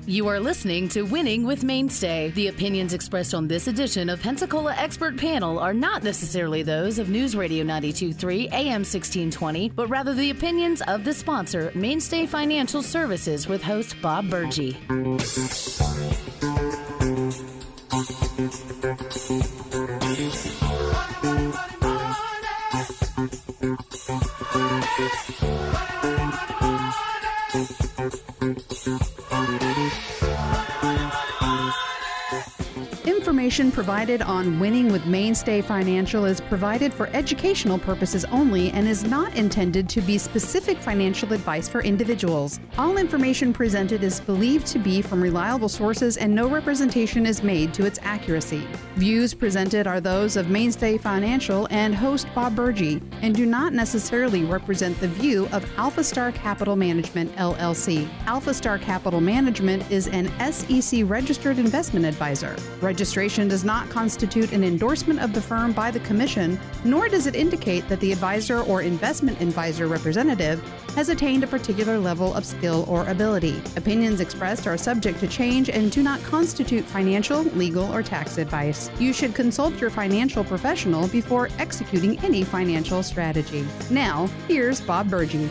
You are listening to Winning with Mainstay. The opinions expressed on this edition of Pensacola Expert Panel are not necessarily those of News Radio 92.3 AM 1620, but rather the opinions of the sponsor, Mainstay Financial Services, with host Bob Burgee. Information provided on Winning with Mainstay Financial is provided for educational purposes only and is not intended to be specific financial advice for individuals. All information presented is believed to be from reliable sources and no representation is made to its accuracy. Views presented are those of Mainstay Financial and host Bob Burgee and do not necessarily represent the view of Alpha Star Capital Management, LLC. Alpha Star Capital Management is an SEC registered investment advisor. Registration does not constitute an endorsement of the firm by the Commission, nor does it indicate that the advisor or investment advisor representative has attained a particular level of skill or ability. Opinions expressed are subject to change and do not constitute financial, legal, or tax advice. You should consult your financial professional before executing any financial strategy. Now, here's Bob Burgee.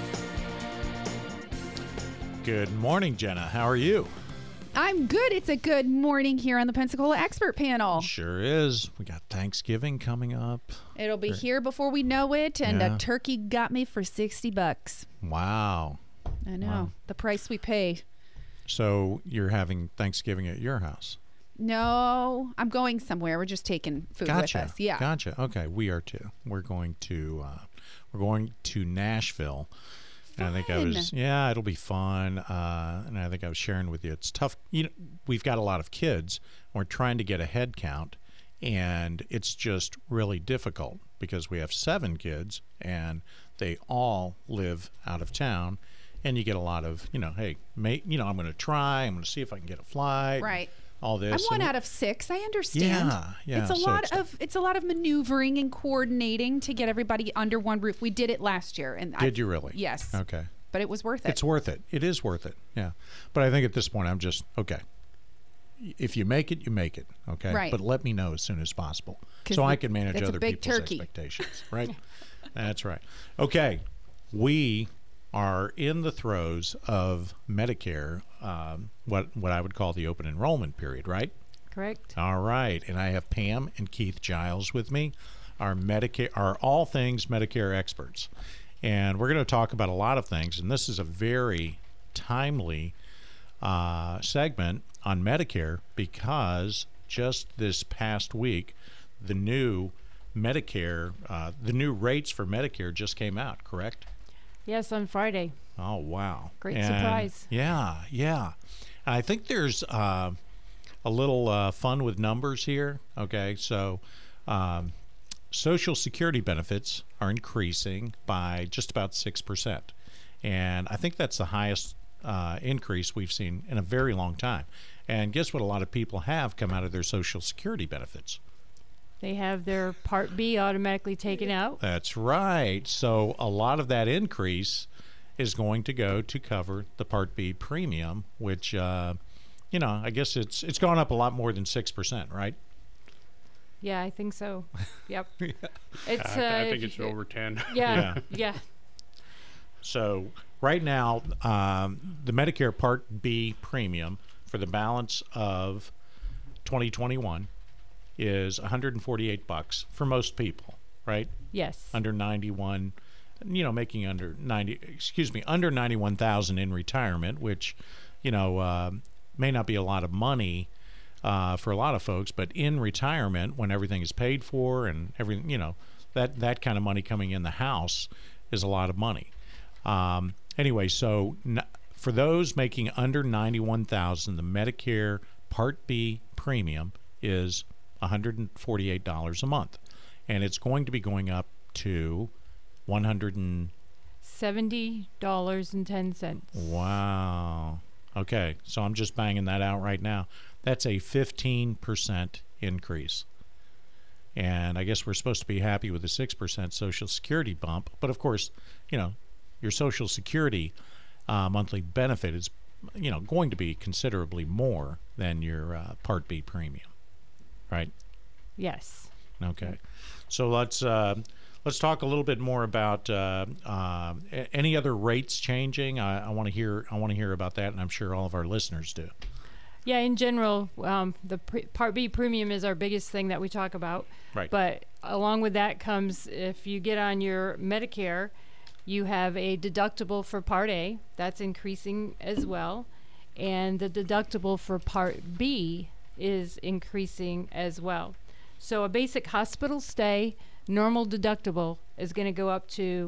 Good morning, Jenna. How are you? I'm good. It's a good morning here on the Pensacola Expert Panel. Sure is. We got Thanksgiving coming up. It'll be here before we know it, and a turkey got me for $60. Wow. I know. Wow. The price we pay. So you're having Thanksgiving at your house? No, I'm going somewhere. We're just taking food with us. Yeah. Gotcha. Okay, we are too. We're going to Nashville. And I think it'll be fun. And I think I was sharing with you, it's tough. We've got a lot of kids. We're trying to get a head count, and it's just really difficult because we have 7 kids, and they all live out of town. And you get a lot of, hey, mate, I'm going to try. I'm going to see if I can get a flight. Right. All this. I'm 1 out of 6. I understand. Yeah. It's a lot of maneuvering and coordinating to get everybody under one roof. We did it last year, and did you really? Yes. Okay. But it was worth it. It's worth it. It is worth it. Yeah. But I think at this point, I'm just okay. If you make it, you make it. Okay. Right. But let me know as soon as possible so I can manage other people's expectations. Right. That's right. Okay. We are in the throes of Medicare, what I would call the open enrollment period, right? Correct. All right. And I have Pam and Keith Giles with me, our all things Medicare experts. And we're going to talk about a lot of things, and this is a very timely segment on Medicare because just this past week, the new Medicare, the new rates for Medicare just came out, correct? Yes, on Friday. Oh, wow. Great surprise. Yeah. And I think there's a little fun with numbers here. Okay, so Social Security benefits are increasing by just about 6%. And I think that's the highest increase we've seen in a very long time. And guess what a lot of people have come out of their Social Security benefits? They have their Part B automatically taken out. That's right. So a lot of that increase is going to go to cover the Part B premium, which, I guess it's gone up a lot more than 6%, right? Yeah, I think so. Yep. It's, I think it's over 10. Yeah. So right now, the Medicare Part B premium for the balance of 2021 is $148 for most people, right? Yes. Under 91, making under 91,000 in retirement, which, may not be a lot of money for a lot of folks, but in retirement, when everything is paid for and everything, that kind of money coming in the house is a lot of money. Anyway, so for those making under 91,000, the Medicare Part B premium is $148 a month, and it's going to be going up to $70.10. Wow. Okay, so I'm just banging that out right now. That's a 15% increase. And I guess we're supposed to be happy with the 6% Social Security bump, but of course, your Social Security monthly benefit is going to be considerably more than your Part B premium, right? Yes. Okay, so let's talk a little bit more about any other rates changing. I want to hear about that, and I'm sure all of our listeners do. Yeah, in general, the Part B premium is our biggest thing that we talk about. Right. But along with that comes, if you get on your Medicare, you have a deductible for Part A. That's increasing as well. And the deductible for Part B is increasing as well. So a basic hospital stay, normal deductible is going to go up to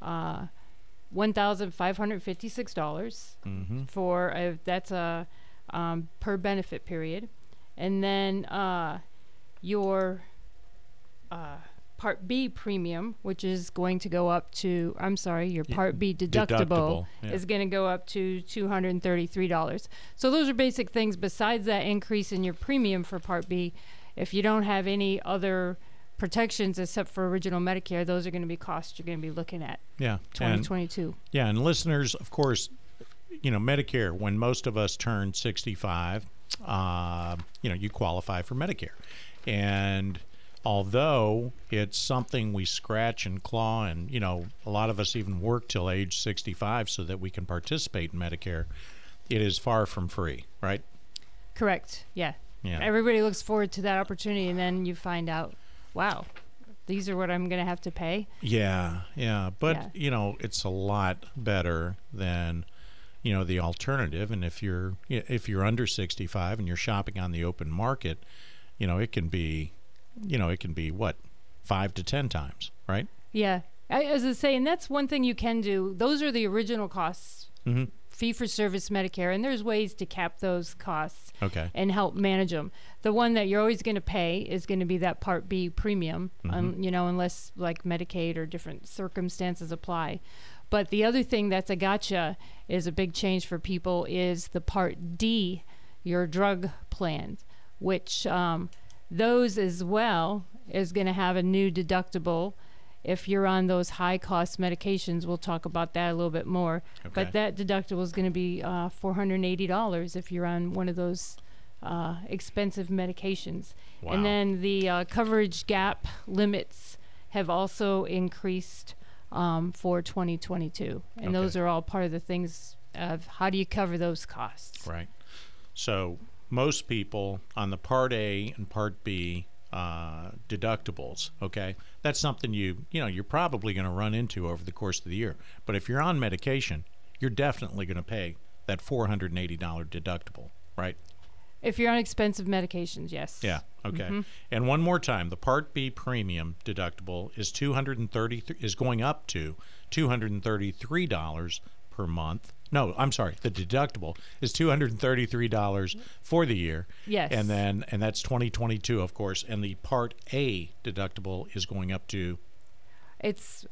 $1,556 for that's a per benefit period. And then your Part B premium, which is going to go up to, your Part B deductible is going to go up to $233. So those are basic things. Besides that increase in your premium for Part B, if you don't have any other protections except for original Medicare, those are going to be costs you're going to be looking at. Yeah. 2022. And listeners, of course, Medicare, when most of us turn 65, you qualify for Medicare. And although it's something we scratch and claw and, a lot of us even work till age 65 so that we can participate in Medicare, it is far from free, right? Correct. Yeah. Yeah. Everybody looks forward to that opportunity, and then you find out, wow, these are what I'm going to have to pay. Yeah. But, it's a lot better than the alternative. And if you're under 65 and you're shopping on the open market, it can be what, 5 to 10 times, right? Yeah. As I say, and that's one thing you can do. Those are the original costs, fee-for-service Medicare, and there's ways to cap those costs and help manage them. The one that you're always going to pay is going to be that Part B premium, unless like Medicaid or different circumstances apply. But the other thing that's a gotcha is a big change for people is the Part D, your drug plan, which those as well is going to have a new deductible. If you're on those high-cost medications, we'll talk about that a little bit more. Okay. But that deductible is going to be $480 if you're on one of those expensive medications. Wow. And then the coverage gap limits have also increased for 2022. And those are all part of the things of how do you cover those costs. Right. So most people on the Part A and Part B deductibles, that's something you're probably going to run into over the course of the year. But if you're on medication, you're definitely going to pay that $480 deductible, right? If you're on expensive medications, yes. Yeah. Okay. And one more time, the Part B premium deductible is going up to $233 per month. No, I'm sorry. The deductible is $233 for the year. Yes. And that's 2022, of course. And the Part A deductible is going up to? It's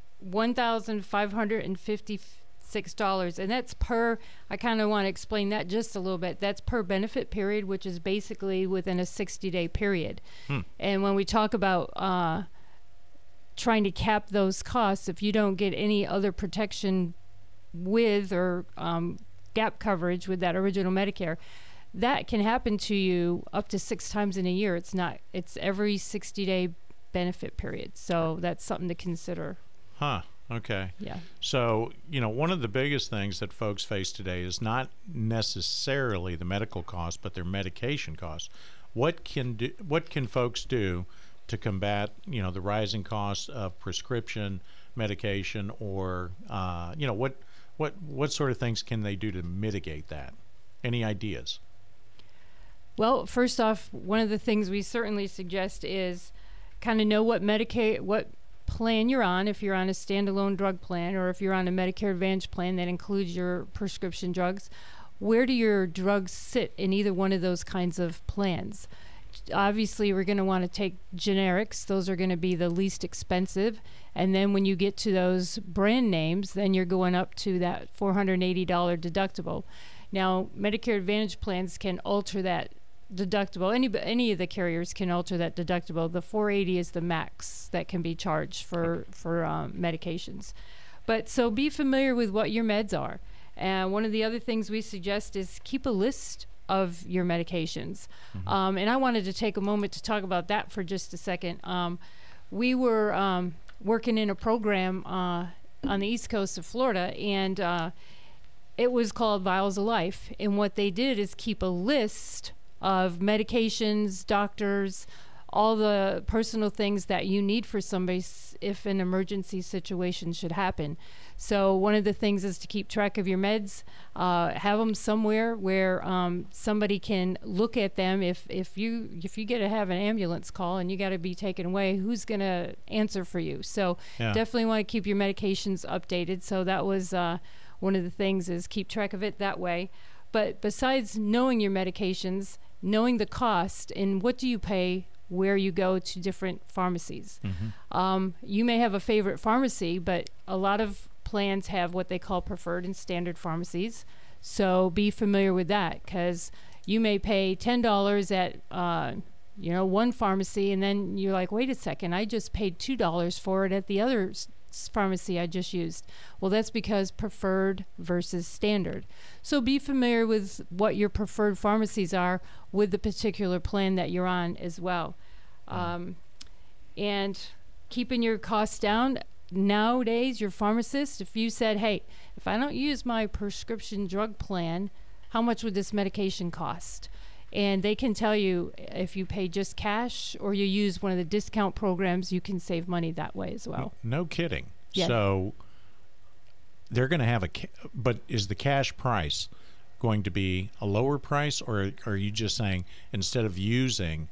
$1,556, and that's per. I kind of want to explain that just a little bit. That's per benefit period, which is basically within a 60-day period. And when we talk about trying to cap those costs, if you don't get any other protection with or gap coverage with that original Medicare, that can happen to you up to 6 times in a year. It's every 60-day benefit period. So that's something to consider. Okay. Yeah. So, one of the biggest things that folks face today is not necessarily the medical costs, but their medication costs. What can folks do to combat, the rising costs of prescription medication, or what sort of things can they do to mitigate that? Any ideas? Well, first off, one of the things we certainly suggest is kind of know what plan you're on. If you're on a standalone drug plan, or if you're on a Medicare Advantage plan that includes your prescription drugs, where do your drugs sit in either one of those kinds of plans? Obviously, we're going to want to take generics. Those are going to be the least expensive. And then when you get to those brand names, then you're going up to that $480 deductible. Now, Medicare Advantage plans can alter that deductible. Any of the carriers can alter that deductible. The $480 is the max that can be charged for medications. But so be familiar with what your meds are. And one of the other things we suggest is keep a list of your medications. And I wanted to take a moment to talk about that for just a second. We were working in a program on the East Coast of Florida, and it was called Vials of Life. And what they did is keep a list of medications, doctors, all the personal things that you need for somebody if an emergency situation should happen. So one of the things is to keep track of your meds, have them somewhere where somebody can look at them. If you get to have an ambulance call and you got to be taken away, who's going to answer for you? So definitely want to keep your medications updated. So that was one of the things, is keep track of it that way. But besides knowing your medications, knowing the cost and what do you pay where you go to different pharmacies. You may have a favorite pharmacy, but a lot of plans have what they call preferred and standard pharmacies. So be familiar with that, because you may pay $10 at one pharmacy, and then you're like, wait a second, I just paid $2 for it at the other pharmacy I just used. Well, that's because preferred versus standard. So be familiar with what your preferred pharmacies are with the particular plan that you're on as well. And keeping your costs down. Nowadays, your pharmacist, if you said, hey, if I don't use my prescription drug plan, how much would this medication cost? And they can tell you if you pay just cash or you use one of the discount programs, you can save money that way as well. No kidding. Yeah. So they're going to have but is the cash price going to be a lower price, or are you just saying instead of using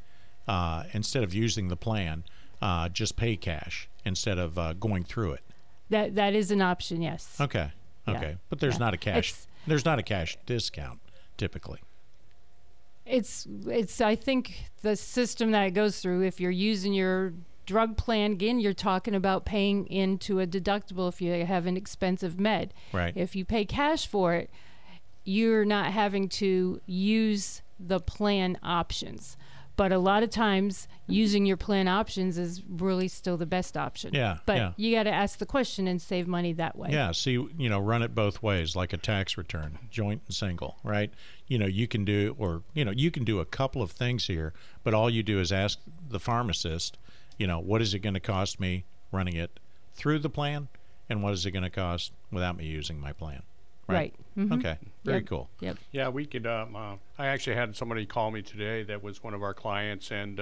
the plan, just pay cash instead of going through it? That is an option, yes. Okay. Yeah. But there's Yeah. not a cash. There's not a cash discount typically. It's I think the system that it goes through, if you're using your drug plan, again, you're talking about paying into a deductible if you have an expensive med. Right. If you pay cash for it, you're not having to use the plan options. But a lot of times, using your plan options is really still the best option. Yeah. But you got to ask the question and save money that way. Yeah. So, run it both ways, like a tax return, joint and single, right? You can do, you can do a couple of things here, but all you do is ask the pharmacist, what is it going to cost me running it through the plan, and what is it going to cost without me using my plan? Right. Mm-hmm. Okay. Very Yep. cool. Yep. Yeah, we could. I actually had somebody call me today that was one of our clients, and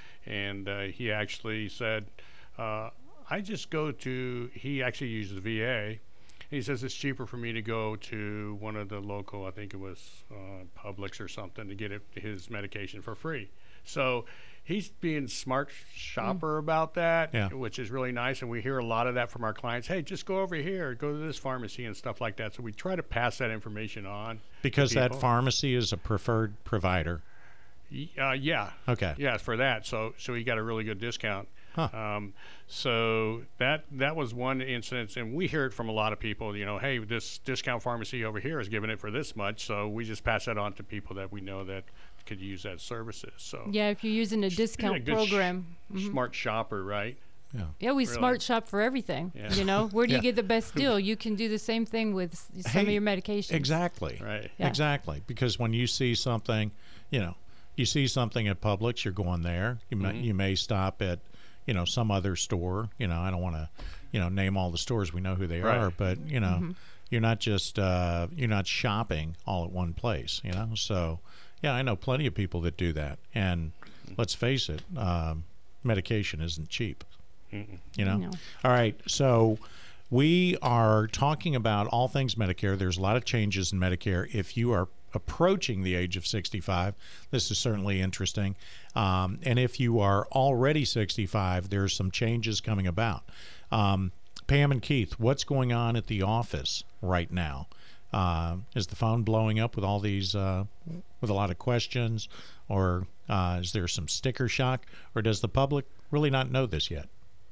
he actually said, "I just go to." He actually uses VA. He says it's cheaper for me to go to one of the local, I think it was Publix or something, to get his medication for free. So he's being smart shopper about that, Yeah. which is really nice. And we hear a lot of that from our clients. Hey, just go over here, go to this pharmacy and stuff like that. So we try to pass that information on. Because to that people. pharmacy is a preferred provider. Yeah. Okay. Yeah, for that. So he got a really good discount. Huh. So that was one instance, and we hear it from a lot of people. Hey, this discount pharmacy over here is giving it for this much. So we just pass that on to people that we know that could use that services. So Yeah, if you're using a discount good program. smart shopper, right? Yeah, we Really. smart shop for everything. Yeah. Where do Yeah. you get the best deal? You can do the same thing with some of Hey, your medications. Exactly. Right. Yeah. Exactly. Because when you see something, you see something at Publix, you're going there. You may stop at, some other store. I don't want to, name all the stores. We know who they Right. are, but you're not just you're not shopping all at one place. So yeah, I know plenty of people that do that. And let's face it, medication isn't cheap. No. All right, so we are talking about all things Medicare. There's a lot of changes in Medicare. If you are approaching the age of 65, this is certainly interesting. And if you are already 65, there's some changes coming about. Pam and Keith, what's going on at the office right now? Is the phone blowing up with all these, with a lot of questions, or is there some sticker shock, or does the public really not know this yet?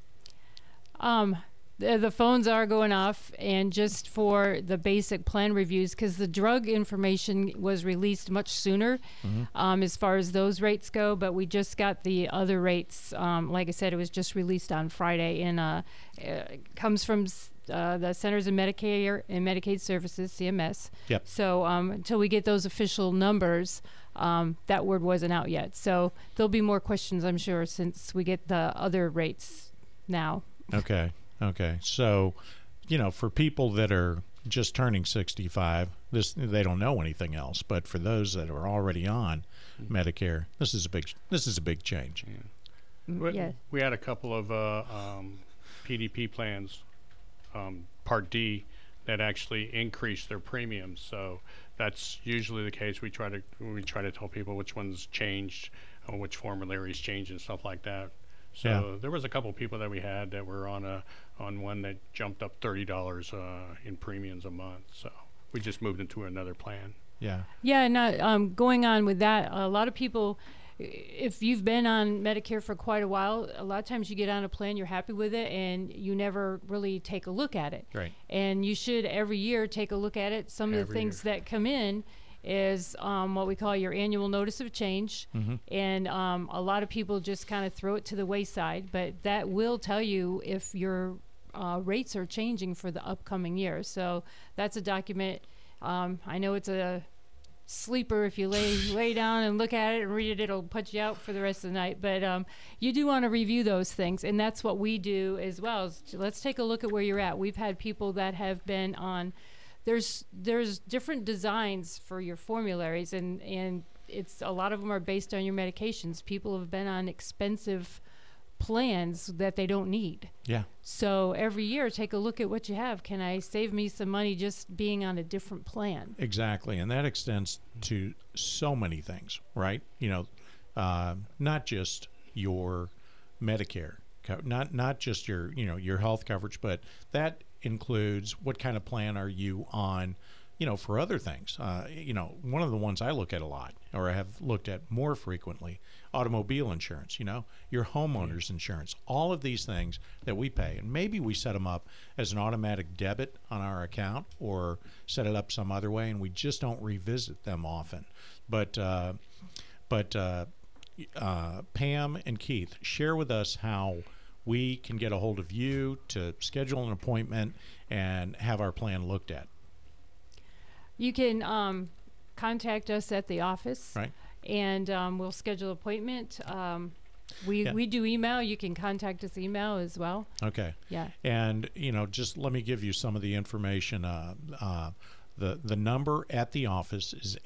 The phones are going off, and just for the basic plan reviews, because the drug information was released much sooner as far as those rates go, but we just got the other rates. Like I said, it was just released on Friday, and it comes from the Centers of Medicare and Medicaid Services, CMS. Yep. So until we get those official numbers, that word wasn't out yet. So there'll be more questions, I'm sure, since we get the other rates now. Okay. So, for people that are just turning 65, they don't know anything else. But for those that are already on Medicare, this is a big change. Yeah. We had a couple of PDP plans, Part D, that actually increased their premiums. So that's usually the case. We try to tell people which ones changed, which formularies changed, and stuff like that. So there was a couple of people that we had that were on one that jumped up $30 in premiums a month. So we just moved into another plan. Yeah. Yeah, and going on with that, a lot of people, if you've been on Medicare for quite a while, a lot of times you get on a plan, you're happy with it, and you never really take a look at it. Right. And you should every year take a look at it. Some of the things that come in is what we call your annual notice of change. Mm-hmm. And a lot of people just kind of throw it to the wayside, but that will tell you if your rates are changing for the upcoming year. So that's a document. I know it's a sleeper. If you lay down and look at it and read it, it'll put you out for the rest of the night. But you do want to review those things, and that's what we do as well. Let's take a look at where you're at. We've had people that have been on. There's different designs for your formularies, and it's a lot of them are based on your medications. People have been on expensive plans that they don't need. Yeah. So every year, take a look at what you have. Can I save me some money just being on a different plan? Exactly, and that extends to so many things, right? Not just your Medicare, not just your health coverage, but that includes what kind of plan are you on, for other things. One of the ones I look at a lot, or I have looked at more frequently, automobile insurance, your homeowner's insurance, all of these things that we pay. And maybe we set them up as an automatic debit on our account or set it up some other way, and we just don't revisit them often. But Pam and Keith, share with us how we can get a hold of you to schedule an appointment and have our plan looked at. You can contact us at the office, right? And we'll schedule an appointment. We do email. You can contact us email as well. Okay. Yeah. And just let me give you some of the information. The number at the office is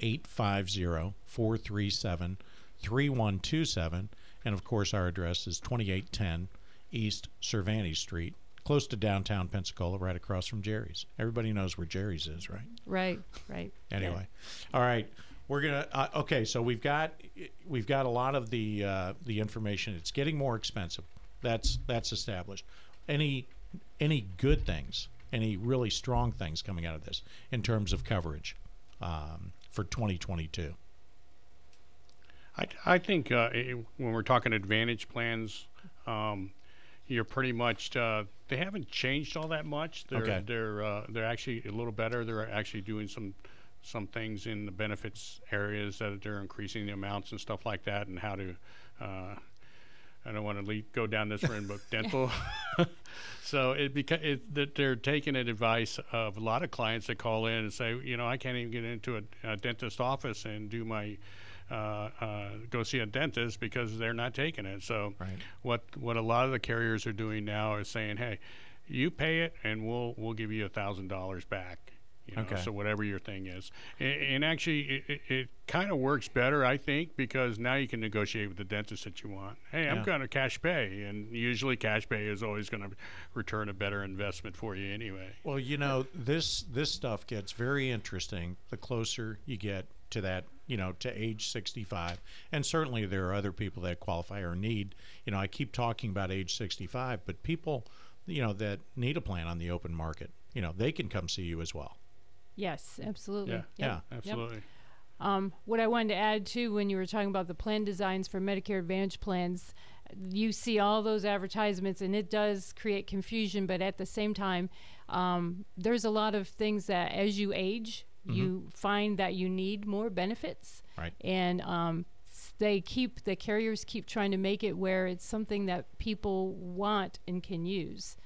850-437-3127, and of course our address is 2810 East Cervantes Street, close to downtown Pensacola, right across from Jerry's. Everybody knows where Jerry's is, right? Right. Anyway, All right, we're gonna. Okay, so we've got a lot of the information. It's getting more expensive. That's established. Any good things? Any really strong things coming out of this in terms of coverage for 2022? I think when we're talking Advantage plans, you're pretty much they haven't changed all that much. They're actually a little better. They're actually doing some things in the benefits areas that they're increasing the amounts and stuff like that, and how to I don't want to go down this road, but dental. So that they're taking advice of a lot of clients that call in and say, I can't even get into a dentist office and do my go see a dentist because they're not taking it. So what a lot of the carriers are doing now is saying, hey, you pay it and we'll give you $1,000 back. So whatever your thing is, and actually it kind of works better, I think, because now you can negotiate with the dentist that you want. Hey, I'm going to cash pay, and usually cash pay is always going to return a better investment for you anyway. Well, this stuff gets very interesting the closer you get to that, to age 65, and certainly there are other people that qualify or need. I keep talking about age 65, but people, that need a plan on the open market, they can come see you as well. Yes, absolutely. Yeah, absolutely. What I wanted to add too, when you were talking about the plan designs for Medicare Advantage plans, you see all those advertisements, and it does create confusion. But at the same time, there's a lot of things that, as you age, you find that you need more benefits. Right. And the carriers keep trying to make it where it's something that people want and can use.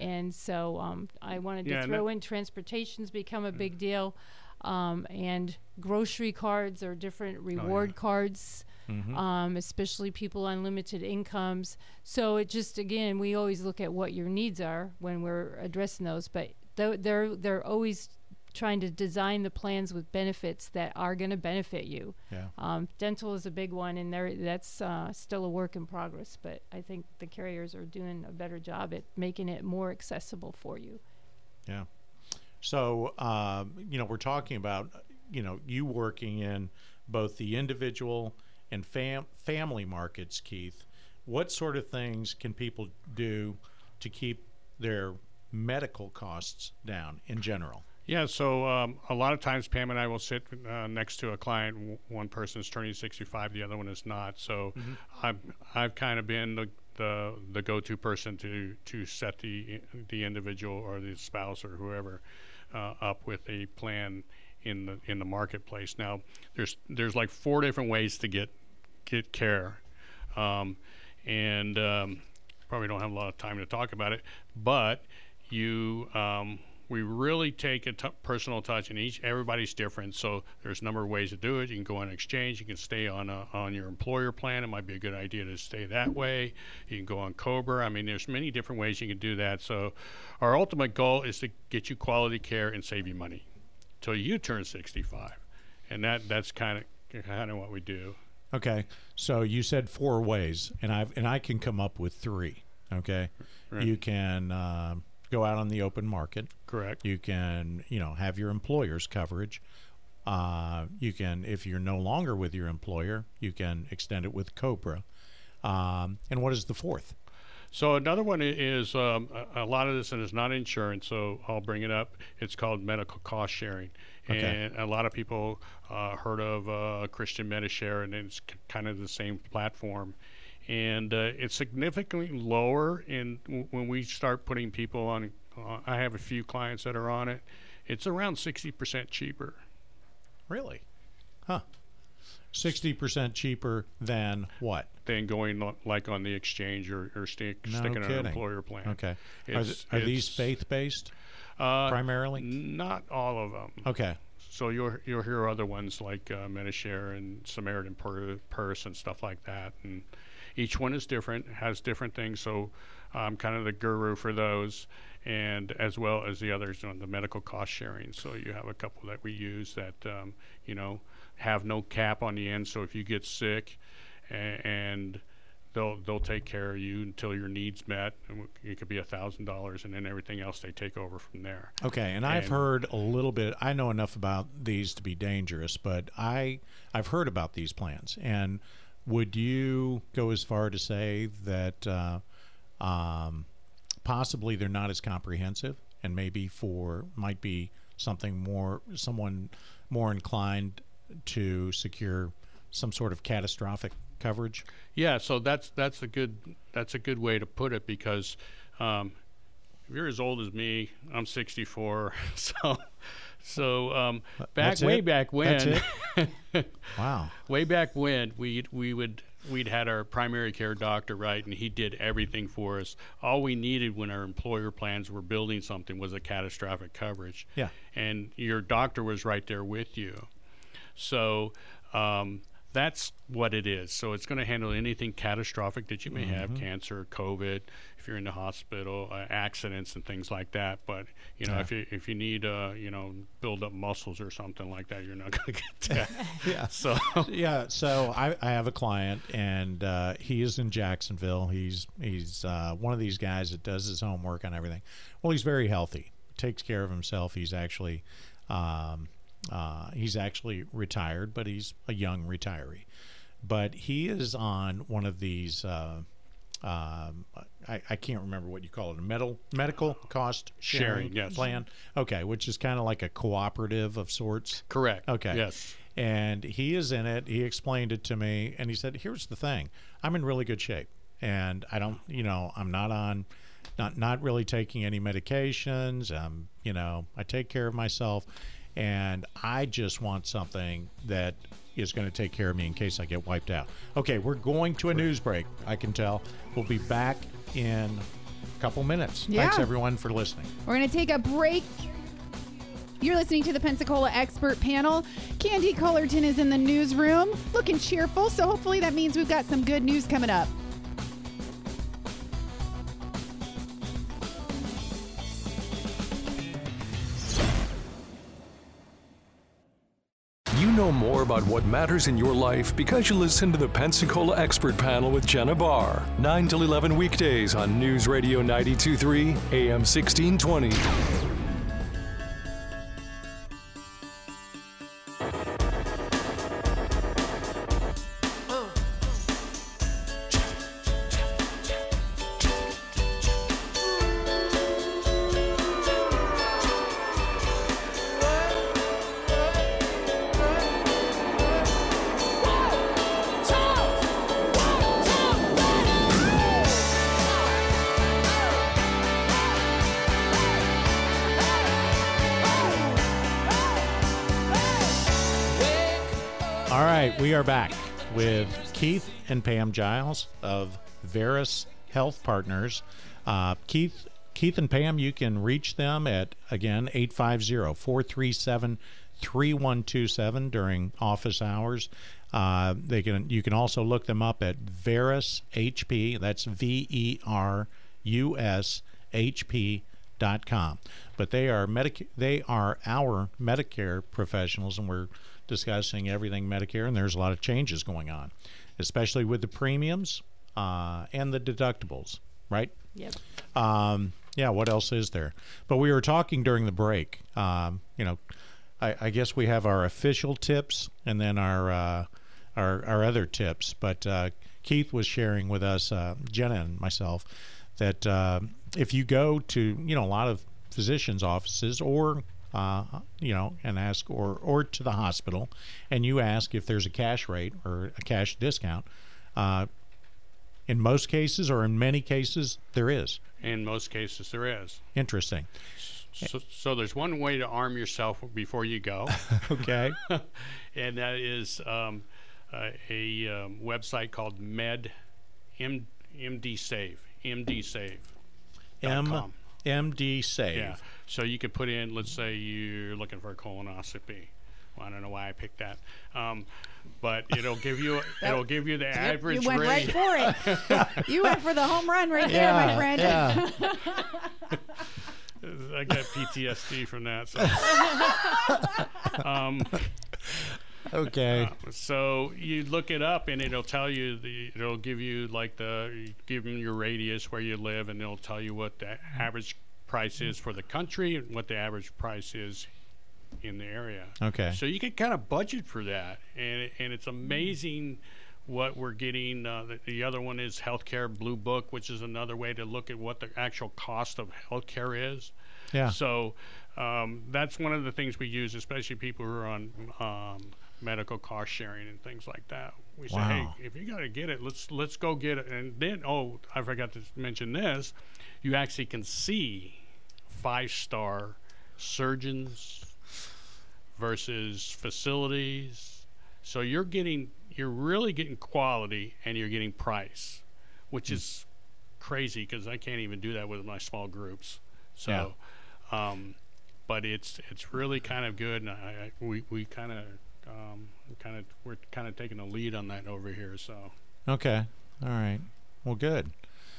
And so I wanted Yeah, to and throw in transportation's become a big deal. And grocery cards or different reward cards, especially people on limited incomes. So it just, again, we always look at what your needs are when we're addressing those, but they're always trying to design the plans with benefits that are going to benefit you. Yeah. Dental is a big one, and that's still a work in progress, but I think the carriers are doing a better job at making it more accessible for you. Yeah. So, we're talking about, you working in both the individual and family markets, Keith. What sort of things can people do to keep their medical costs down in general? Yeah, so a lot of times Pam and I will sit next to a client. One person is turning 65, the other one is not. So I've kind of been the go-to person to set the individual or the spouse or whoever up with a plan in the marketplace. Now there's like 4 different ways to get care, and probably don't have a lot of time to talk about it, but we really take a personal touch, and everybody's different. So there's a number of ways to do it. You can go on exchange. You can stay on your employer plan. It might be a good idea to stay that way. You can go on COBRA. I mean, there's many different ways you can do that. So our ultimate goal is to get you quality care and save you money till you turn 65, and that's kind of what we do. Okay, so you said 4 ways, and I can come up with 3. Okay, Right. You can go out on the open market. Correct. You can, have your employer's coverage. You can, if you're no longer with your employer, you can extend it with COBRA. And what is the 4th? So another one is a lot of this, and it's not insurance, so I'll bring it up. It's called medical cost sharing. Okay. And a lot of people heard of Christian Medishare, and it's kind of the same platform. And it's significantly lower when we start putting people on. I have a few clients that are on it. It's around 60% cheaper. Really? Huh. 60% cheaper than what? Than going like on the exchange or sticking on an employer plan. Okay. Are these faith-based primarily? Not all of them. Okay. So you'll hear other ones like Medishare and Samaritan Purse and stuff like that. And each one is different, has different things. So I'm kind of the guru for those, and as well as the others on the medical cost sharing. So you have a couple that we use that have no cap on the end. So if you get sick, and they'll take care of you until your needs met. And it could be $1,000, and then everything else they take over from there. Okay, and I've heard a little bit. I know enough about these to be dangerous, but I've heard about these plans. And would you go as far to say that possibly they're not as comprehensive, and maybe might be someone more inclined to secure some sort of catastrophic coverage? Yeah, so that's a good way to put it, because if you're as old as me, I'm 64. So way back when, That's it? Wow. Way back when we'd had our primary care doctor, right, and he did everything for us. All we needed when our employer plans were building something was a catastrophic coverage. Yeah. And your doctor was right there with you. So that's what it is. So it's going to handle anything catastrophic that you may have, cancer, COVID, if you're in the hospital, accidents and things like that. But if you need build up muscles or something like that, you're not going to get that. Yeah. So I have a client, and he is in Jacksonville. He's one of these guys that does his homework on everything. Well, he's very healthy, takes care of himself. He's actually retired, but he's a young retiree. But he is on one of these, I can't remember what you call it, a medical cost sharing yes. plan. Okay, which is kind of like a cooperative of sorts. Correct. Okay. Yes. And he is in it. He explained it to me, and he said, here's the thing. I'm in really good shape, and I don't, I'm not really taking any medications. I take care of myself. And I just want something that is going to take care of me in case I get wiped out. Okay, we're going to a news break, I can tell. We'll be back in couple minutes. Yeah. Thanks, everyone, for listening. We're going to take a break. You're listening to the Pensacola Expert Panel. Candy Cullerton is in the newsroom, looking cheerful, so hopefully that means we've got some good news coming up. You know more about what matters in your life because you listen to the Pensacola Expert Panel with Jenna Barr. 9 till 11 weekdays on News Radio 92.3, AM 1620. All right, we are back with Keith and Pam Giles of Veris Health Partners. Keith and Pam, you can reach them at, again, 850-437-3127 during office hours. You can also look them up at Veris HP. That's VERUSHP.com. But they are our Medicare professionals, and we're discussing everything Medicare, and there's a lot of changes going on, especially with the premiums and the deductibles, right? Yep. Yeah, what else is there? But we were talking during the break. I guess we have our official tips and then our other tips. But Keith was sharing with us, Jenna and myself, that if you go to a lot of physicians' offices or and ask, or to the hospital, and you ask if there's a cash rate or a cash discount. In most cases, or in many cases, there is. In most cases, there is. Interesting. So there's one way to arm yourself before you go. Okay. And that is a website called MD MDSave.com. MDSave. Yeah. So you could put in, let's say you're looking for a colonoscopy. Well, I don't know why I picked that, but it'll give you the average You went rate. right for it. You went for the home run right there, my friend. Yeah. I got PTSD from that. So. Okay. So you look it up, and it'll tell you it'll give you give them your radius where you live, and it'll tell you what the average price is for the country and what the average price is in the area. Okay. So you can kind of budget for that, and it's amazing what we're getting. The other one is Healthcare Blue Book, which is another way to look at what the actual cost of healthcare is. Yeah. So that's one of the things we use, especially people who are on medical cost sharing and things like that. We say, hey, if you got to get it, let's go get it. And then, I forgot to mention this, you actually can see 5-star surgeons versus facilities. So you're really getting quality, and you're getting price, which is crazy because I can't even do that with my small groups. So, but it's really kind of good, and we're kind of taking a lead on that over here. So. Okay. All right. Well, good.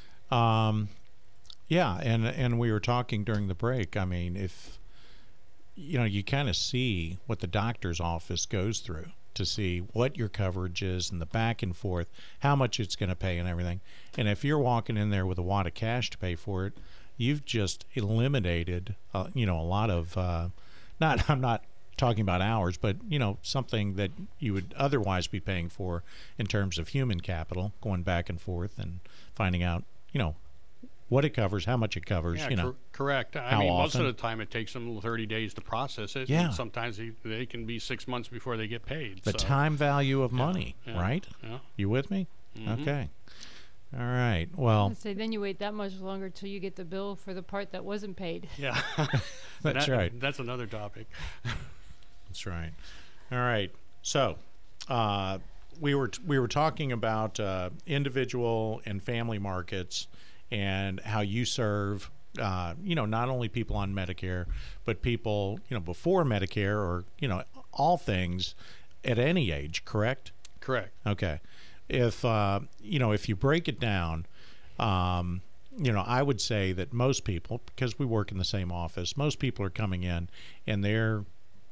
Yeah, and we were talking during the break. I mean, if you kind of see what the doctor's office goes through to see what your coverage is and the back and forth, how much it's going to pay and everything. And if you're walking in there with a wad of cash to pay for it, you've just eliminated, a lot of, I'm not talking about hours, but, something that you would otherwise be paying for in terms of human capital, going back and forth and finding out, what it covers, how much it covers, correct. I mean, most of the time it takes them 30 days to process it. Yeah. And sometimes they can be 6 months before they get paid. The time value of money, right? Yeah. You with me? Mm-hmm. Okay. All right. Well, So then you wait that much longer till you get the bill for the part that wasn't paid. Yeah. that's right. That's another topic. That's right. All right. So, we were talking about individual and family markets and how you serve, not only people on Medicare, but people, before Medicare or, all things at any age, correct? Correct. Okay. If, if you break it down, I would say that most people, because we work in the same office, most people are coming in and they're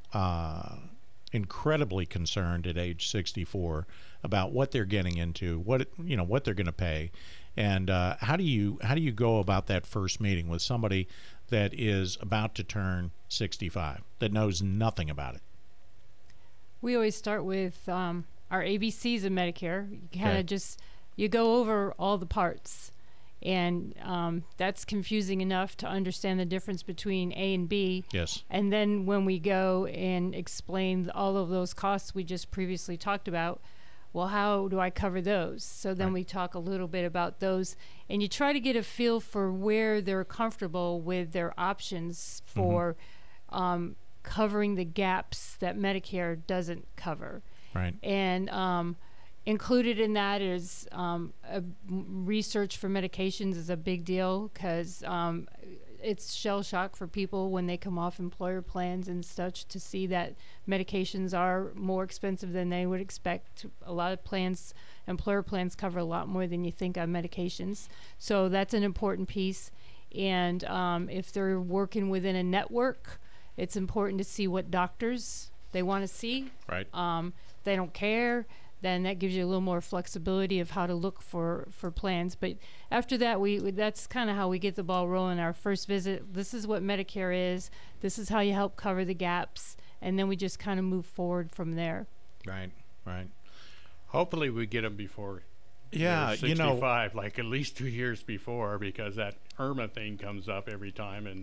incredibly concerned at age 64 about what they're getting into, what they're going to pay, and how do you go about that first meeting with somebody that is about to turn 65 that knows nothing about it? We always start with our ABCs of Medicare. You kind of you go over all the parts. And that's confusing enough to understand the difference between A and B. Yes. And then when we go and explain all of those costs we just previously talked about, well, how do I cover those? So then we talk a little bit about those. And you try to get a feel for where they're comfortable with their options for covering the gaps that Medicare doesn't cover. Right. And included in that is research for medications is a big deal because it's shell shock for people when they come off employer plans and such to see that medications are more expensive than they would expect. A lot of plans, employer plans, cover a lot more than you think on medications. So that's an important piece. And if they're working within a network, it's important to see what doctors they want to see. Right. They don't care. Then that gives you a little more flexibility of how to look for plans. But after that, that's kind of how we get the ball rolling. Our first visit, this is what Medicare is. This is how you help cover the gaps. And then we just kind of move forward from there. Right, right. Hopefully we get them before they're 65, like at least 2 years before, because that IRMA thing comes up every time. And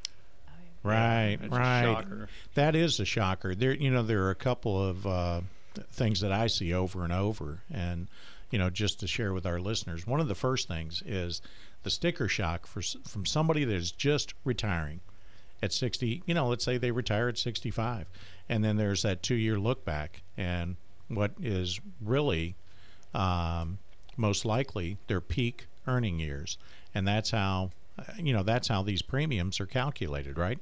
right, it's right. a shocker. That is a shocker. There are a couple of things that I see over and over, and just to share with our listeners, one of the first things is the sticker shock from somebody that is just retiring at 60. Let's say they retire at 65, and then there's that 2-year look back, and what is really most likely their peak earning years, and that's how these premiums are calculated, right?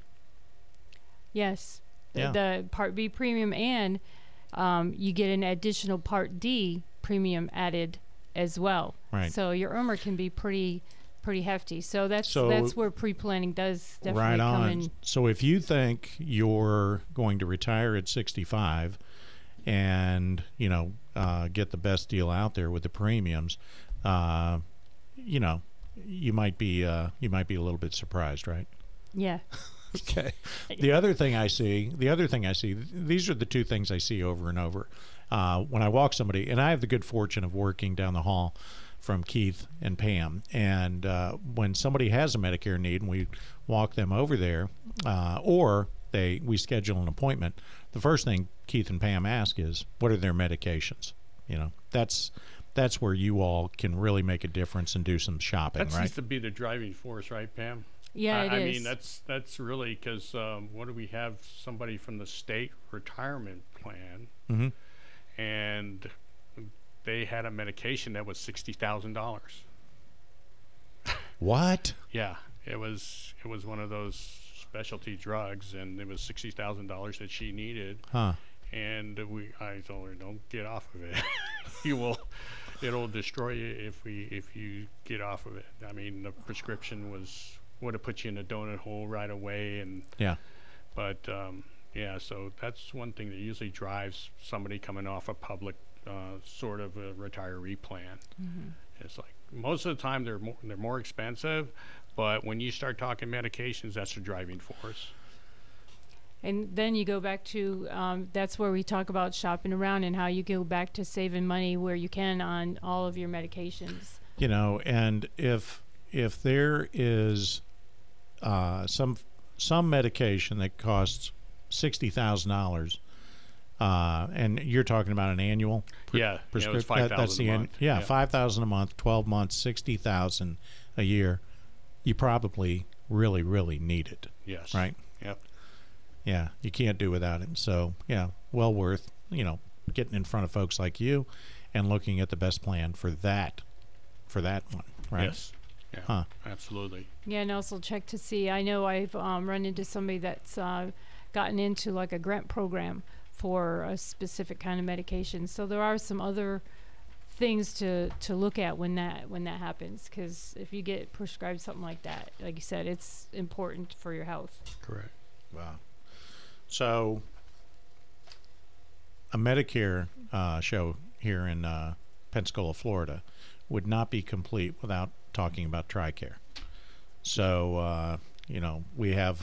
Yes. Yeah. The Part B premium, and you get an additional Part D premium added as well. Right. So your IRMA can be pretty hefty. So that's where pre-planning does definitely right on. come in. So if you think you're going to retire at 65 and get the best deal out there with the premiums, you might be a little bit surprised, right? Yeah. Okay. The other thing I see, these are the two things I see over and over. When I walk somebody, and I have the good fortune of working down the hall from Keith and Pam, and when somebody has a Medicare need and we walk them over there, or we schedule an appointment, the first thing Keith and Pam ask is, what are their medications? That's where you all can really make a difference and do some shopping, that right? seems to be the driving force, right, Pam? Yeah, it is. I mean, that's really because what do we have? Somebody from the state retirement plan, and they had a medication that was $60,000. What? Yeah, it was one of those specialty drugs, and it was $60,000 that she needed. Huh. And I told her, don't get off of it. It'll destroy you if you get off of it. I mean, the prescription would have put you in a donut hole right away, and but so that's one thing that usually drives somebody coming off a public sort of a retiree plan. It's like most of the time they're more expensive, but when you start talking medications, that's the driving force. And then you go back to that's where we talk about shopping around and how you go back to saving money where you can on all of your medications. And if there is some medication that costs $60,000, and you're talking about an annual prescription. It was $5,000 a month. $5,000 a month, 12 months, $60,000 a year. You probably really, really need it. Yes. Right. Yep. Yeah, you can't do without it. So well worth getting in front of folks like you and looking at the best plan for that one. Right. Yes. Yeah, Huh. absolutely. Yeah, and also check to see. I know I've run into somebody that's gotten into like a grant program for a specific kind of medication. So there are some other things to look at when that happens, because if you get prescribed something like that, like you said, it's important for your health. Correct. Wow. So, a Medicare show here in Pensacola, Florida, would not be complete without talking about TRICARE. So, we have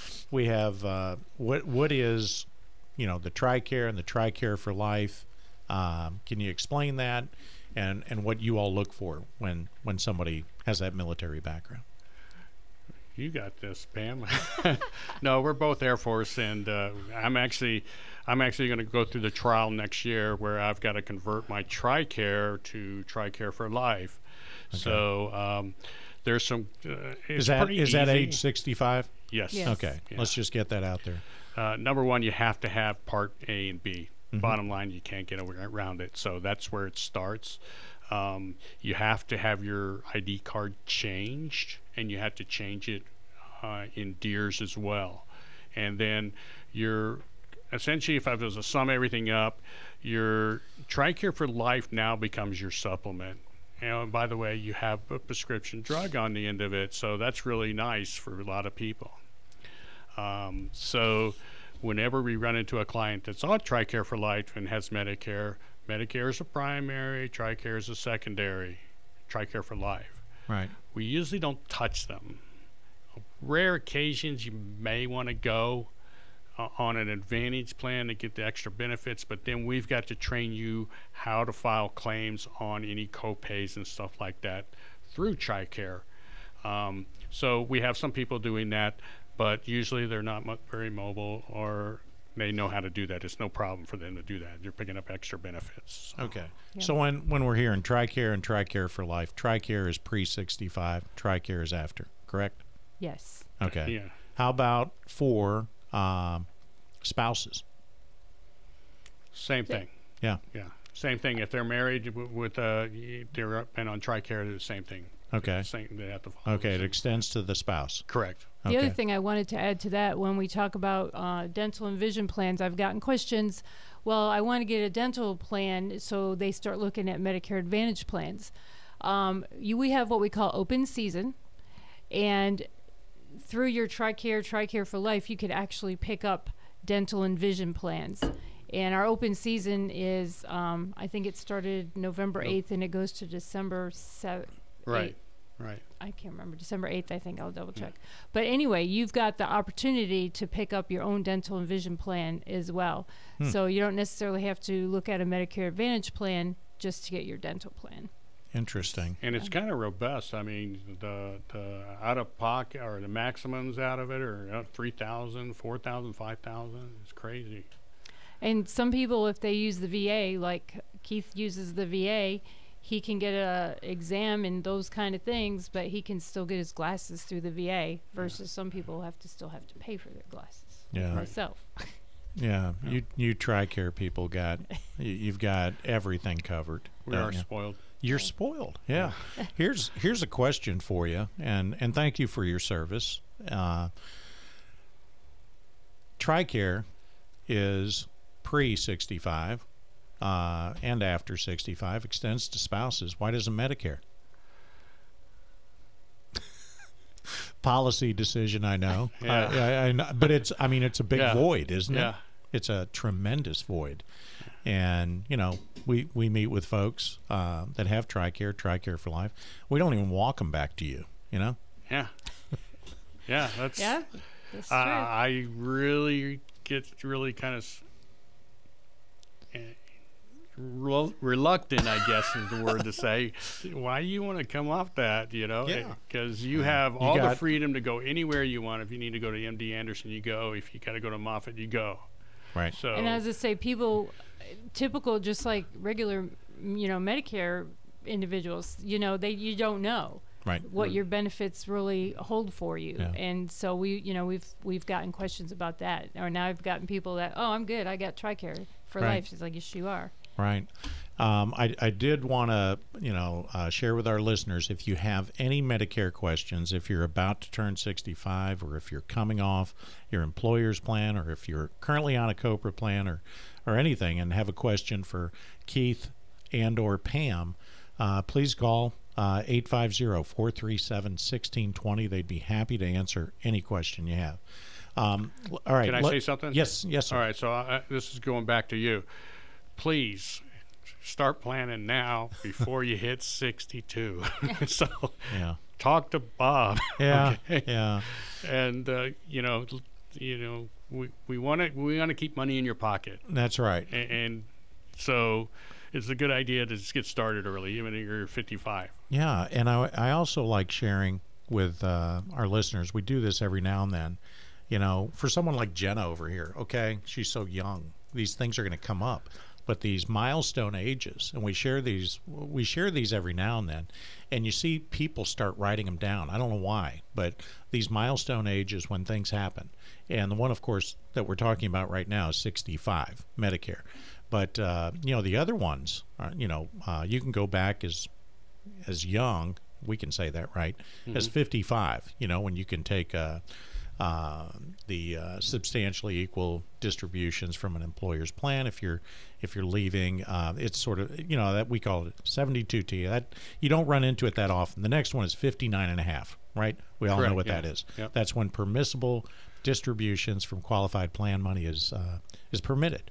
what is, the TRICARE and the TRICARE for Life. Can you explain that, and what you all look for when somebody has that military background? You got this, Pam. No, we're both Air Force, and I'm actually going to go through the trial next year where I've got to convert my TRICARE to TRICARE for Life. Okay. So there's some. Is that age 65? Yes. Okay. Yeah. Let's just get that out there. Number one, you have to have Part A and B. Mm-hmm. Bottom line, you can't get around it. So that's where it starts. You have to have your ID card changed, and you have to change it in DEERS as well. And then essentially, if I was to sum everything up, your TRICARE for Life now becomes your supplement. And by the way, you have a prescription drug on the end of it, so that's really nice for a lot of people. So whenever we run into a client that's on TRICARE for Life and has Medicare is a primary, TRICARE is a secondary, TRICARE for Life. Right. We usually don't touch them. Rare occasions you may want to go on an Advantage plan to get the extra benefits, but then we've got to train you how to file claims on any co-pays and stuff like that through TRICARE. So we have some people doing that, but usually they're not very mobile, or they know how to do that. It's no problem for them to do that. They're picking up extra benefits. So. Okay. Yeah. So when we're hearing TRICARE and TRICARE for Life, TRICARE is pre-65, TRICARE is after, correct? Yes. Okay. Yeah. How about for spouses? Same thing. Yeah. Yeah. Same thing. If they're married with they're and on TRICARE, it's the same thing. Okay. They have to follow. Okay. It extends to the spouse. Correct. The other thing I wanted to add to that, when we talk about dental and vision plans, I've gotten questions. Well, I want to get a dental plan, so they start looking at Medicare Advantage plans. We have what we call open season, and through your TRICARE for Life, you could actually pick up dental and vision plans. And our open season is, I think it started November 8th, and it goes to December 7th. Right. I can't remember. December 8th, I think. I'll double check. But anyway, you've got the opportunity to pick up your own dental and vision plan as well. So you don't necessarily have to look at a Medicare Advantage plan just to get your dental plan. Interesting. And it's kind of robust. I mean, the out-of-pocket or the maximums out of it are $3,000, $4,000, $5,000. It's crazy. And some people, if they use the VA, like Keith uses the VA, he can get a exam and those kind of things, but he can still get his glasses through the VA versus some people still have to pay for their glasses. Yeah. Myself. Yeah. You TRICARE people you've got everything covered. We are spoiled. You're spoiled. Yeah. Here's a question for you, and thank you for your service. TRICARE is pre-65 and after 65, extends to spouses. Why doesn't Medicare? Policy decision, I know. Yeah. I know, but it's a big void, isn't it? It's a tremendous void. And, we meet with folks that have TRICARE for Life. We don't even walk them back to you, Yeah. Yeah, that's true. I really get kind of reluctant, I guess is the word to say. Why you want to come off that, because you have all the freedom to go anywhere you want. If you need to go to MD Anderson, you go. If you got to go to Moffitt, you go. Right. So, and as I say, people, typical, just like regular, Medicare individuals, you don't know what your benefits really hold for you. Yeah. And so we've gotten questions about that. Or now I've gotten people that, I'm good, I got TRICARE for life. It's like, yes, you are. Right. I did want to, share with our listeners, if you have any Medicare questions, if you're about to turn 65, or if you're coming off your employer's plan, or if you're currently on a COBRA plan, or anything, and have a question for Keith and or Pam, please call 850-437-1620. They'd be happy to answer any question you have. All right. Can I say something? Yes, sir. All right, so this is going back to you. Please start planning now before you hit 62. So Yeah. talk to Bob. Yeah. Okay? Yeah. And we want to keep money in your pocket, That's right. and so it's a good idea to just get started early, even if you're 55. Yeah, and I also like sharing with our listeners. We do this every now and then. For someone like Jenna over here, okay, she's so young. These things are going to come up. But these milestone ages, and we share these every now and then, and you see people start writing them down. I don't know why, but these milestone ages when things happen. And the one, of course, that we're talking about right now is 65, Medicare. But, the other ones, are, you can go back as young, we can say that, right, as 55, when you can take the substantially equal distributions from an employer's plan. If you're leaving, it's sort of, that we call it 72T. That you don't run into it that often. The next one is 59.5, right? We all know what that is. Yep. That's when permissible distributions from qualified plan money is permitted.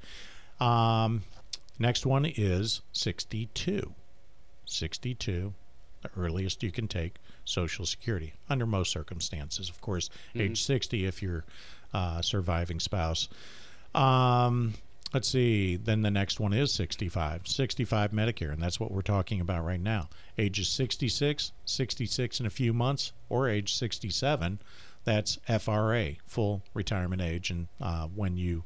Next one is 62. 62, the earliest you can take Social Security under most circumstances. Of course, age 60 if you're a surviving spouse. Let's see. Then the next one is 65. 65 Medicare, and that's what we're talking about right now. Ages 66, 66 in a few months, or age 67. That's FRA, full retirement age, and when you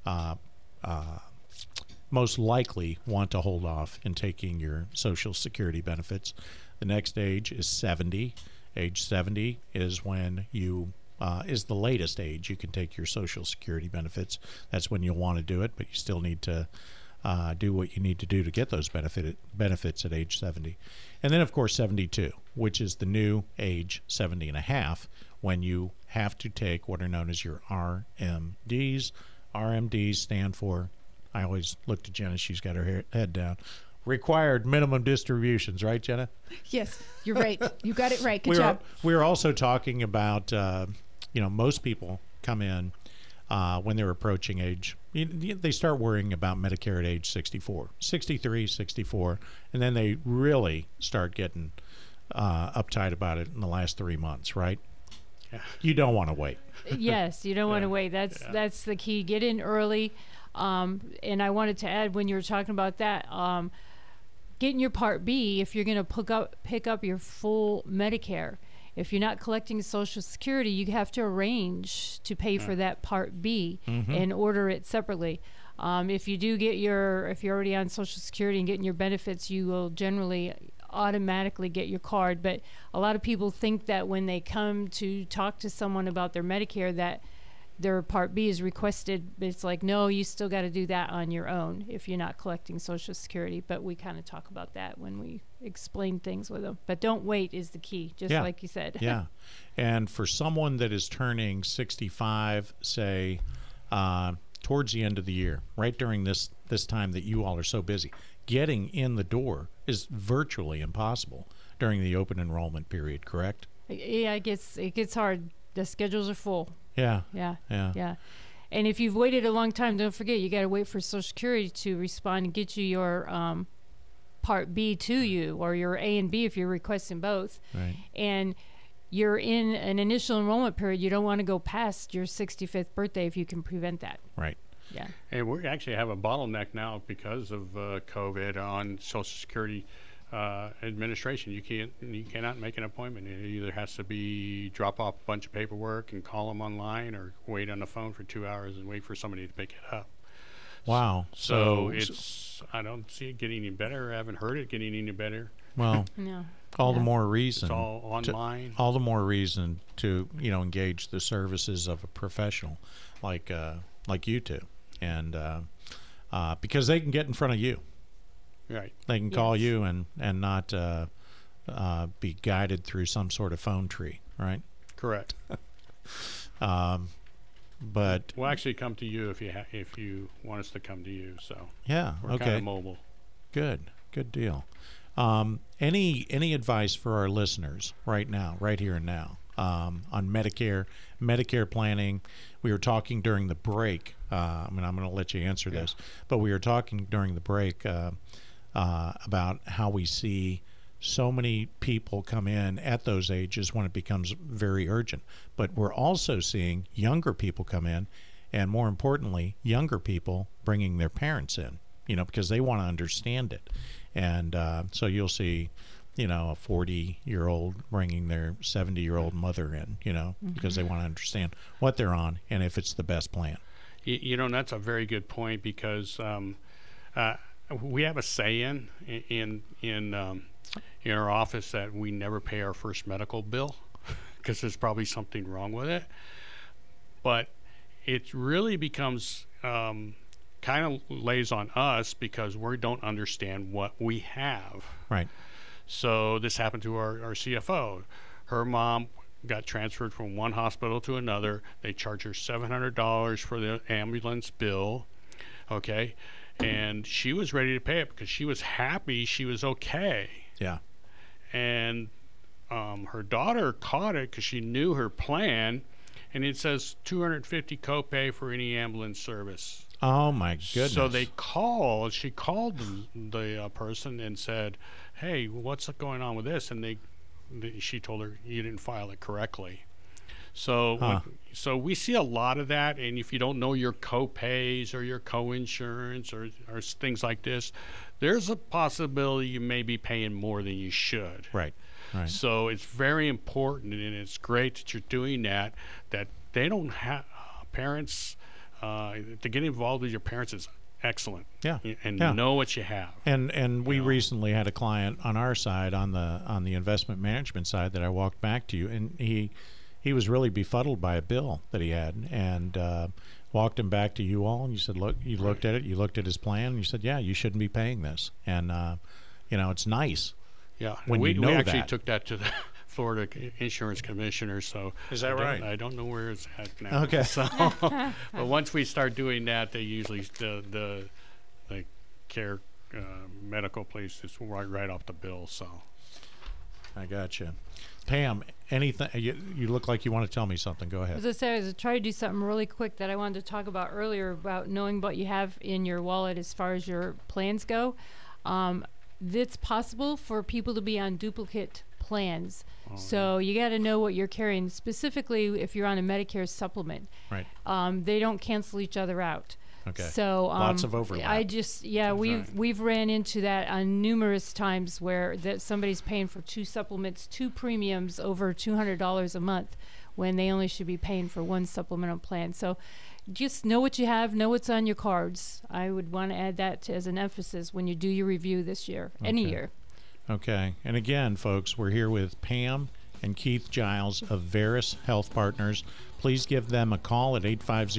most likely want to hold off in taking your Social Security benefits. The next age is 70. Age 70 is when you is the latest age you can take your Social Security benefits. That's when you'll want to do it, but you still need to do what you need to do to get those benefits at age 70. And then, of course, 72, which is the new age 70 and a half, when you have to take what are known as your RMDs. RMDs stand for, I always look to Jenna, she's got her head down, required minimum distributions, right, Jenna? Yes, you're right. You got it right. Good job. We were also talking about, most people come in when they're approaching age, they start worrying about Medicare at age 64, 63, 64, and then they really start getting uptight about it in the last 3 months, right? Yeah. You don't want to wait. Yes, you don't want to wait. That's the key. Get in early. And I wanted to add, when you were talking about that, getting your Part B, if you're going to pick up your full Medicare, if you're not collecting Social Security, you have to arrange to pay for that Part B and order it separately. If you do get if you're already on Social Security and getting your benefits, you will generally automatically get your card. But a lot of people think that when they come to talk to someone about their Medicare, that their Part B is requested. It's like, no, you still got to do that on your own if you're not collecting Social Security. But we kind of talk about that when we explain things with them. But don't wait is the key, just like you said. Yeah. And for someone that is turning 65, say, towards the end of the year, right during this time that you all are so busy, getting in the door is virtually impossible during the open enrollment period, correct? Yeah, it gets hard. The schedules are full. Yeah. And if you've waited a long time, don't forget, you got to wait for Social Security to respond and get you your Part B to you, or your A and B if you're requesting both. Right. And you're in an initial enrollment period. You don't want to go past your 65th birthday if you can prevent that. Right. Yeah. And we actually have a bottleneck now because of COVID on Social Security administration. You cannot make an appointment. It either has to be drop off a bunch of paperwork and call them online, or wait on the phone for 2 hours and wait for somebody to pick it up. Wow. So I don't see it getting any better. I haven't heard it getting any better. Well, No. all the more reason. It's all online. All the more reason to engage the services of a professional like you two, and because they can get in front of you. Right. They can call you and not be guided through some sort of phone tree, right? Correct. But we'll actually come to you if you want us to come to you. So yeah, we're okay, kind of mobile. Good deal. Any advice for our listeners right now, right here and now, on Medicare planning? We were talking during the break. I'm going to let you answer this, but we were talking during the break about how we see so many people come in at those ages when it becomes very urgent. But we're also seeing younger people come in, and more importantly, younger people bringing their parents in, because they want to understand it. And so you'll see, a 40-year-old bringing their 70-year-old mother in, because they want to understand what they're on and if it's the best plan. And that's a very good point, because we have a say-in our office that we never pay our first medical bill because there's probably something wrong with it. But it really becomes kind of lays on us because we don't understand what we have. Right. So this happened to our CFO. Her mom got transferred from one hospital to another. They charged her $700 for the ambulance bill. Okay. And she was ready to pay it because she was happy she was okay. Yeah. And her daughter caught it because she knew her plan, and it says $250 copay for any ambulance service. Oh my goodness! So she called the person and said, "Hey, what's going on with this?" And she told her, "You didn't file it correctly." So so we see a lot of that, and if you don't know your co-pays or your co-insurance or things like this, there's a possibility you may be paying more than you should. Right. So it's very important, and it's great that you're doing that they don't have parents to get involved with your parents is excellent. Yeah. And know what you have. And we recently had a client on our side, on the investment management side, that I walked back to you, and he was really befuddled by a bill that he had, and walked him back to you all, and you said, look, you looked at it, you looked at his plan, and you said, yeah, you shouldn't be paying this. And it's nice. Yeah, when we actually that. took that to the Florida Insurance Commissioner. So is that right? I don't know where it's at now. Okay. So, but once we start doing that, they usually the care medical place is right off the bill. So I got you. Pam, anything? You look like you want to tell me something. Go ahead. As I said, I was trying to do something really quick that I wanted to talk about earlier about knowing what you have in your wallet as far as your plans go. It's possible for people to be on duplicate plans. So you got to know what you're carrying, specifically if you're on a Medicare supplement. Right. They don't cancel each other out. Okay. So lots of overlap. We've ran into that on numerous times where that somebody's paying for two supplements, two premiums over $200 a month when they only should be paying for one supplemental plan. So just know what you have, know what's on your cards. I would want to add that as an emphasis when you do your review this year, any year. Okay. And again, folks, we're here with Pam and Keith Giles of Veris Health Partners. Please give them a call at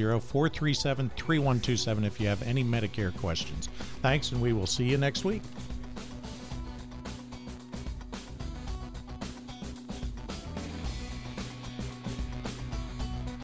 850-437-3127 if you have any Medicare questions. Thanks, and we will see you next week.